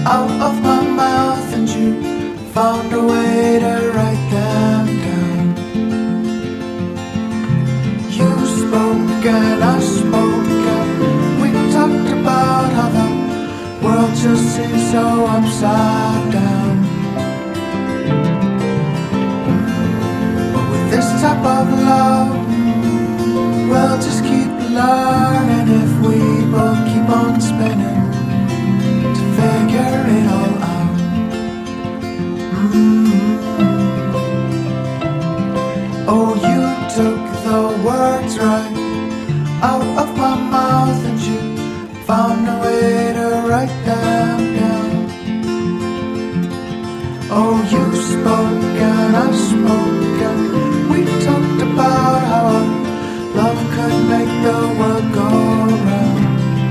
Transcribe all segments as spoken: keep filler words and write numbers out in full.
out of my mouth, and you found a way to write them down. You spoke and I spoke, and we talked about how the world just seems so upside down. But with this type of love, we'll just keep learning if we both keep on spinning to figure it all out. Mm-hmm. Oh, you took the words right out of my mouth, and you found a way to write them down. Oh, you spoke and I spoke, and we talked about how our love could make the world go round.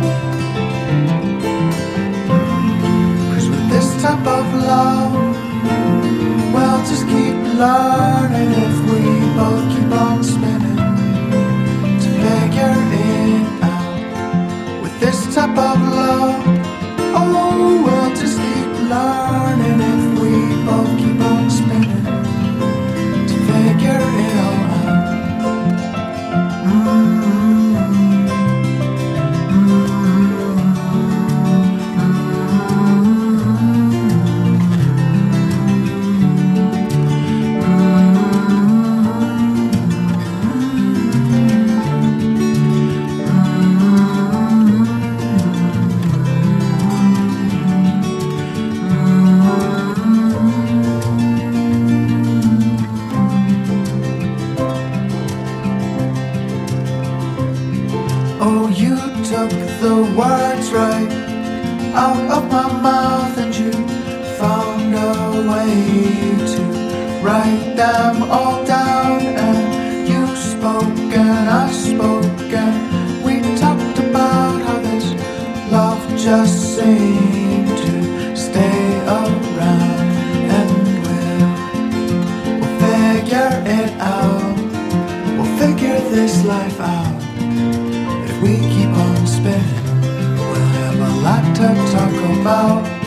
Cause with this type of love, we'll just keep learning if we both keep on spinning to figure it out. With this type of love, oh, we'll just keep learning if we both keep on spinning to figure it all out. Mm-hmm. Oh, you took the words right out of my mouth, and you found a way to write them all down. And you spoke and I spoke, and we talked about how this love just seemed to stay around. And we'll, we'll figure it out, we'll figure this life out. If we keep on spinning, we'll have a lot to talk about.